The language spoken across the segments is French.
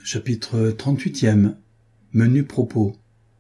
Chapitre 38e. Menu propos.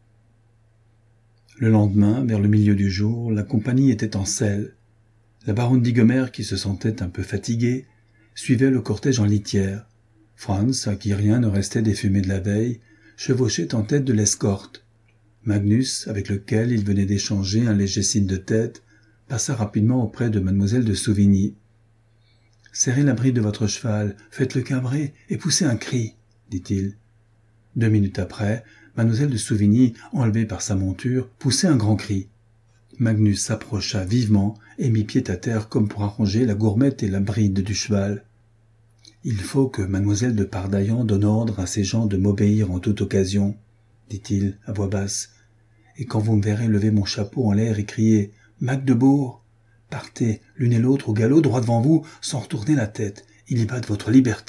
Le lendemain, vers le milieu du jour, la compagnie était en selle. La baronne d'Igemer, qui se sentait un peu fatiguée, suivait le cortège en litière. Franz, à qui rien ne restait des fumées de la veille, chevauchait en tête de l'escorte. Magnus, avec lequel il venait d'échanger un léger signe de tête, passa rapidement auprès de mademoiselle de Souvigny. « Serrez la bride de votre cheval, faites-le cabrer et poussez un cri », dit-il. 2 minutes après, mademoiselle de Souvigny, enlevée par sa monture, poussait un grand cri. Magnus s'approcha vivement et mit pied à terre comme pour arranger la gourmette et la bride du cheval. « Il faut que mademoiselle de Pardaillan donne ordre à ses gens de m'obéir en toute occasion, » dit-il à voix basse. « Et quand vous me verrez lever mon chapeau en l'air et crier « Magdebourg !» partez, l'une et l'autre au galop droit devant vous, sans retourner la tête. Il y va de votre liberté. »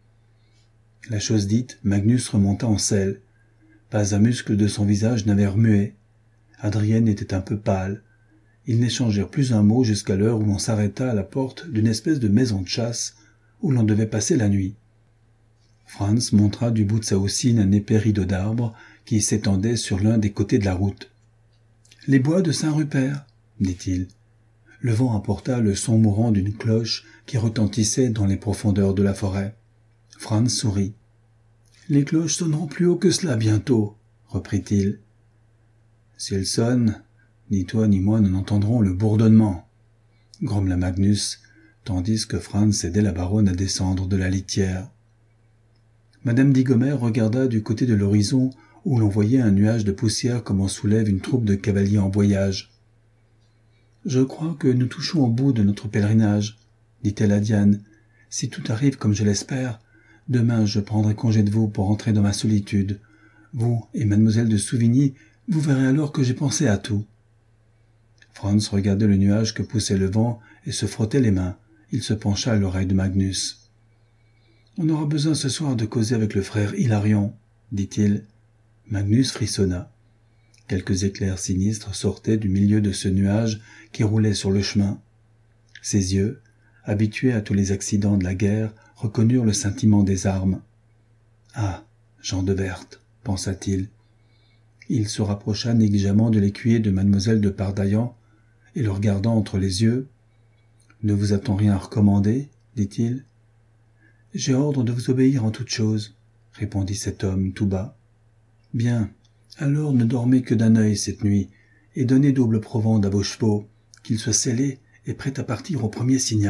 La chose dite, Magnus remonta en selle. Pas un muscle de son visage n'avait remué. Adrienne était un peu pâle. Ils n'échangèrent plus un mot jusqu'à l'heure où l'on s'arrêta à la porte d'une espèce de maison de chasse où l'on devait passer la nuit. Franz montra du bout de sa houssine un épais rideau d'arbres qui s'étendait sur l'un des côtés de la route. « Les bois de Saint-Rupert » dit-il. Le vent apporta le son mourant d'une cloche qui retentissait dans les profondeurs de la forêt. Franz sourit. « Les cloches sonneront plus haut que cela bientôt, » reprit-il. « Si elles sonnent, ni toi ni moi nous n'entendrons le bourdonnement, » grommela Magnus, tandis que Franz aidait la baronne à descendre de la litière. Madame d'Igemer regarda du côté de l'horizon où l'on voyait un nuage de poussière comme en soulève une troupe de cavaliers en voyage. « Je crois que nous touchons au bout de notre pèlerinage, » dit-elle à Diane. « Si tout arrive comme je l'espère, demain je prendrai congé de vous pour rentrer dans ma solitude. Vous et mademoiselle de Souvigny, vous verrez alors que j'ai pensé à tout. » Franz regardait le nuage que poussait le vent et se frottait les mains. Il se pencha à l'oreille de Magnus. « On aura besoin ce soir de causer avec le frère Hilarion, » dit-il. Magnus frissonna. Quelques éclairs sinistres sortaient du milieu de ce nuage qui roulait sur le chemin. Ses yeux, habitués à tous les accidents de la guerre, reconnurent le scintillement des armes. « Ah, Jean de Werth » pensa-t-il. Il se rapprocha négligemment de l'écuyer de mademoiselle de Pardaillan et le regardant entre les yeux. « Ne vous a-t-on rien recommandé ?» dit-il. « J'ai ordre de vous obéir en toutes choses, » répondit cet homme tout bas. « Bien, alors ne dormez que d'un œil cette nuit et donnez double provende à vos chevaux, qu'ils soient sellés et prêts à partir au premier signal. »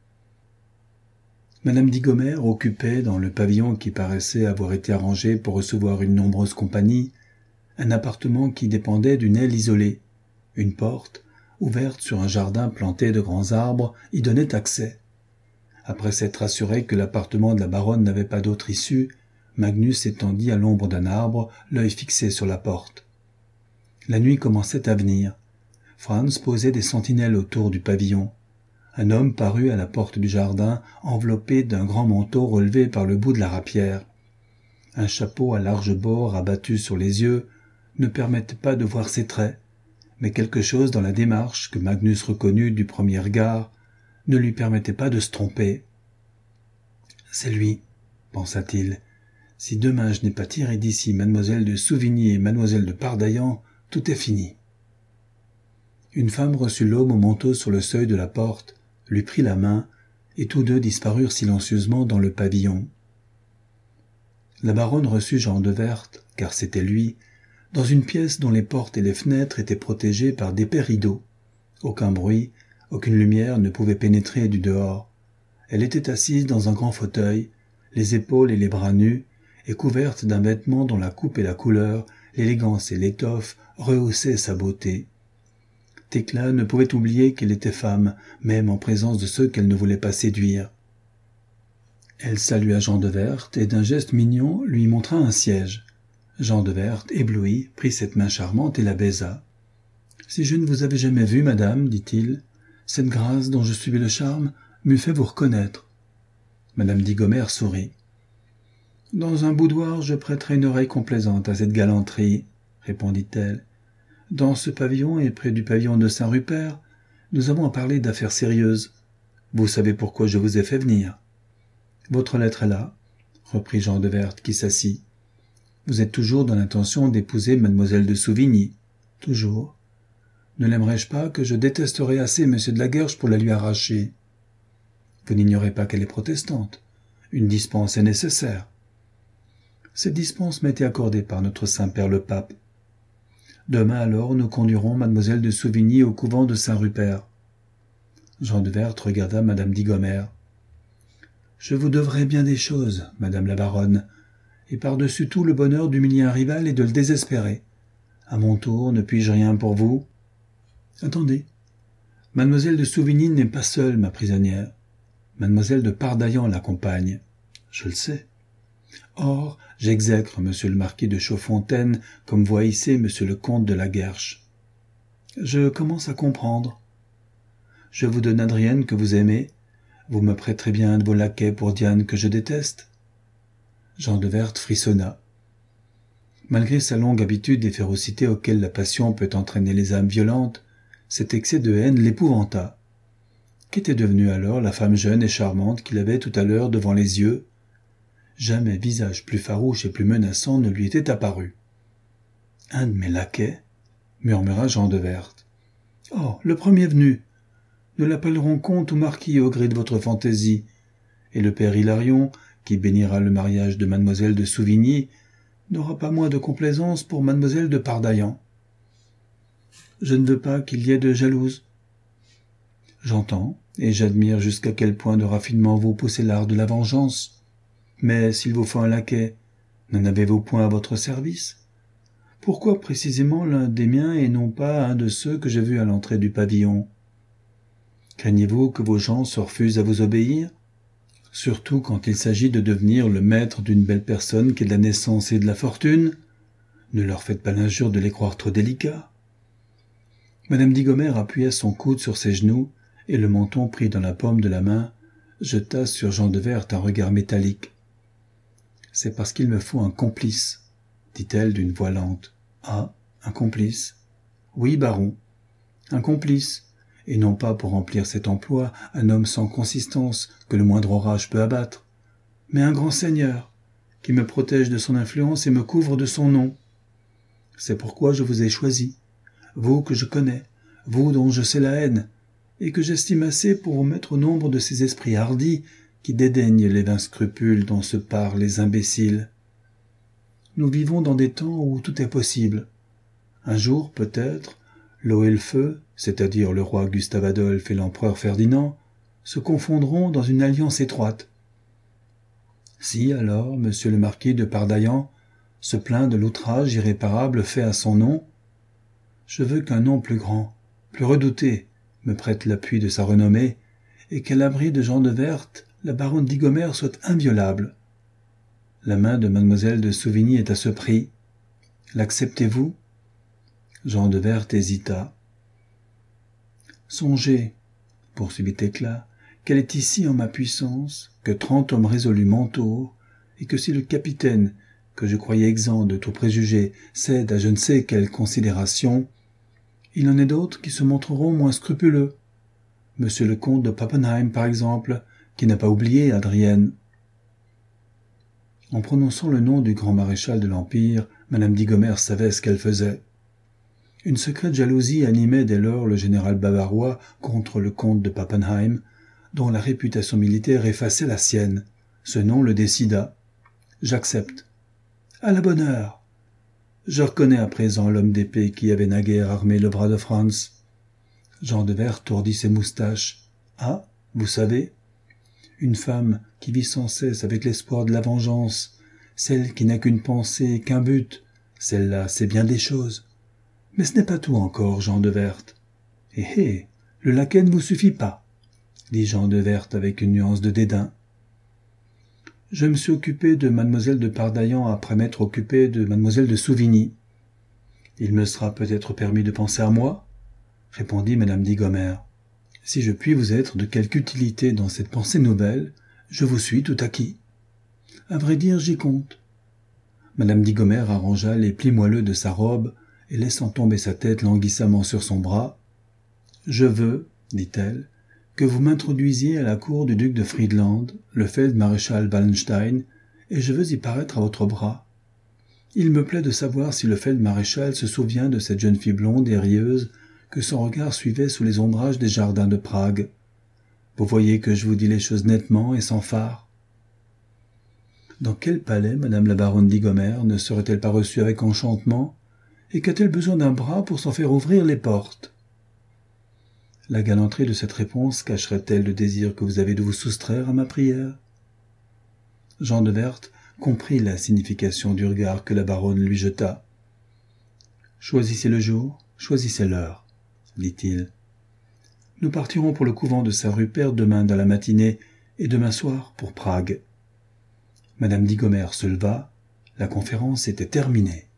Madame d'Igemer occupait, dans le pavillon qui paraissait avoir été arrangé pour recevoir une nombreuse compagnie, un appartement qui dépendait d'une aile isolée. Une porte, ouverte sur un jardin planté de grands arbres, y donnait accès. Après s'être assuré que l'appartement de la baronne n'avait pas d'autre issue, Magnus s'étendit à l'ombre d'un arbre, l'œil fixé sur la porte. La nuit commençait à venir. Franz posait des sentinelles autour du pavillon. Un homme parut à la porte du jardin, enveloppé d'un grand manteau relevé par le bout de la rapière. Un chapeau à large bord abattu sur les yeux ne permettait pas de voir ses traits, mais quelque chose dans la démarche que Magnus reconnut du premier regard ne lui permettait pas de se tromper. « C'est lui, » pensa-t-il. « Si demain je n'ai pas tiré d'ici mademoiselle de Souvigny et mademoiselle de Pardaillan, tout est fini. » Une femme reçut l'homme au manteau sur le seuil de la porte, lui prit la main, et tous deux disparurent silencieusement dans le pavillon. La baronne reçut Jean de Werth, car c'était lui, dans une pièce dont les portes et les fenêtres étaient protégées par d'épais rideaux. Aucun bruit, aucune lumière ne pouvait pénétrer du dehors. Elle était assise dans un grand fauteuil, les épaules et les bras nus, et couverte d'un vêtement dont la coupe et la couleur, l'élégance et l'étoffe rehaussaient sa beauté. Thecla ne pouvait oublier qu'elle était femme, même en présence de ceux qu'elle ne voulait pas séduire. Elle salua Jean de Werth et d'un geste mignon lui montra un siège. Jean de Werth, ébloui, prit cette main charmante et la baisa. « Si je ne vous avais jamais vue, madame, dit-il, cette grâce dont je suivais le charme m'eût fait vous reconnaître. » Madame d'Igemer sourit. « Dans un boudoir, je prêterai une oreille complaisante à cette galanterie, » répondit-elle. « Dans ce pavillon et près du pavillon de Saint-Rupert, nous avons à parler d'affaires sérieuses. Vous savez pourquoi je vous ai fait venir. Votre lettre est là. reprit Jean de Werth qui s'assit. Vous êtes toujours dans l'intention d'épouser mademoiselle de Souvigny. Toujours. Ne l'aimerais-je pas que je détesterais assez M. de la Guerche pour la lui arracher? Vous n'ignorez pas qu'elle est protestante. Une dispense est nécessaire. Cette dispense m'a été accordée par notre Saint-Père le Pape. Demain alors, nous conduirons mademoiselle de Souvigny au couvent de Saint-Rupert. Jean de Werth regarda madame Diggomer. Je vous devrai bien des choses, madame la baronne, et par-dessus tout le bonheur d'humilier un rival et de le désespérer. À mon tour, ne puis-je rien pour vous? Attendez. Mademoiselle de Souvigny n'est pas seule, ma prisonnière. Mademoiselle de Pardaillan l'accompagne. Je le sais. Or, j'exècre monsieur le marquis de Chaudfontaine comme vous haïssez monsieur le comte de la Guerche. Je commence à comprendre. Je vous donne Adrienne que vous aimez. Vous me prêterez bien un de vos laquais pour Diane que je déteste? Jean de Werth frissonna. Malgré sa longue habitude des férocités auxquelles la passion peut entraîner les âmes violentes, cet excès de haine l'épouvanta. Qu'était devenue alors la femme jeune et charmante qu'il avait tout à l'heure devant les yeux? Jamais visage plus farouche et plus menaçant ne lui était apparu. « Un de mes laquais » murmura Jean de Werth. « Oh, le premier venu. Nous l'appellerons comte ou marquis au gré de votre fantaisie, et le père Hilarion, qui bénira le mariage de mademoiselle de Souvigny, n'aura pas moins de complaisance pour mademoiselle de Pardaillan. Je ne veux pas qu'il y ait de jalouses. J'entends, et j'admire jusqu'à quel point de raffinement vous poussez l'art de la vengeance. Mais s'il vous faut un laquais, n'en avez-vous point à votre service? Pourquoi précisément l'un des miens et non pas un de ceux que j'ai vus à l'entrée du pavillon? Craignez-vous que vos gens se refusent à vous obéir? Surtout quand il s'agit de devenir le maître d'une belle personne qui est de la naissance et de la fortune. Ne leur faites pas l'injure de les croire trop délicats. Madame Diggomer appuya son coude sur ses genoux et le menton pris dans la paume de la main, jeta sur Jean de Werth un regard métallique. « C'est parce qu'il me faut un complice, » dit-elle d'une voix lente. « Ah, un complice. Oui, baron, un complice, et non pas pour remplir cet emploi un homme sans consistance que le moindre orage peut abattre, mais un grand seigneur, qui me protège de son influence et me couvre de son nom. C'est pourquoi je vous ai choisi, vous que je connais, vous dont je sais la haine, et que j'estime assez pour vous mettre au nombre de ces esprits hardis qui dédaignent les vains scrupules dont se parent les imbéciles. Nous vivons dans des temps où tout est possible. Un jour, peut-être, l'eau et le feu, c'est-à-dire le roi Gustave-Adolphe et l'empereur Ferdinand, se confondront dans une alliance étroite. Si, alors, monsieur le marquis de Pardaillan se plaint de l'outrage irréparable fait à son nom, je veux qu'un nom plus grand, plus redouté, me prête l'appui de sa renommée, et qu'à l'abri de Jean de Werth, la baronne Diggomer soit inviolable. La main de mademoiselle de Souvigny est à ce prix. L'acceptez-vous? Jean de Werth hésita. Songez, poursuivit Éclat, qu'elle est ici en ma puissance, que 30 hommes résolus m'entourent, et que si le capitaine, que je croyais exempt de tout préjugé, cède à je ne sais quelle considération, il en est d'autres qui se montreront moins scrupuleux. Monsieur le comte de Pappenheim, par exemple, qui n'a pas oublié Adrienne. En prononçant le nom du grand maréchal de l'Empire, madame Diggomer savait ce qu'elle faisait. Une secrète jalousie animait dès lors le général bavarois contre le comte de Pappenheim, dont la réputation militaire effaçait la sienne. Ce nom le décida. J'accepte. À la bonne heure. Je reconnais à présent l'homme d'épée qui avait naguère armé le bras de Franz. Jean de Werth tordit ses moustaches. Ah, vous savez, une femme qui vit sans cesse avec l'espoir de la vengeance, celle qui n'a qu'une pensée, qu'un but, celle-là sait bien des choses. Mais ce n'est pas tout encore, Jean de Werth. Eh, le laquais ne vous suffit pas, dit Jean de Werth avec une nuance de dédain. Je me suis occupé de mademoiselle de Pardaillan après m'être occupé de mademoiselle de Souvigny. Il me sera peut-être permis de penser à moi, répondit madame Diggomer. Si je puis vous être de quelque utilité dans cette pensée nouvelle, je vous suis tout acquis. À vrai dire, j'y compte. Madame Diggomer arrangea les plis moelleux de sa robe et laissant tomber sa tête languissamment sur son bras. « Je veux, dit-elle, que vous m'introduisiez à la cour du duc de Friedland, le feld-maréchal Wallenstein, et je veux y paraître à votre bras. Il me plaît de savoir si le feld-maréchal se souvient de cette jeune fille blonde et rieuse que son regard suivait sous les ombrages des jardins de Prague. Vous voyez que je vous dis les choses nettement et sans fard. Dans quel palais madame la baronne Digomer ne serait-elle pas reçue avec enchantement, et qu'a-t-elle besoin d'un bras pour s'en faire ouvrir les portes? La galanterie de cette réponse cacherait-elle le désir que vous avez de vous soustraire à ma prière? Jean de Werth comprit la signification du regard que la baronne lui jeta. « Choisissez le jour, choisissez l'heure, » dit-il. « Nous partirons pour le couvent de Saint-Rupert demain dans la matinée et demain soir pour Prague. » Madame Digomer se leva, la conférence était terminée.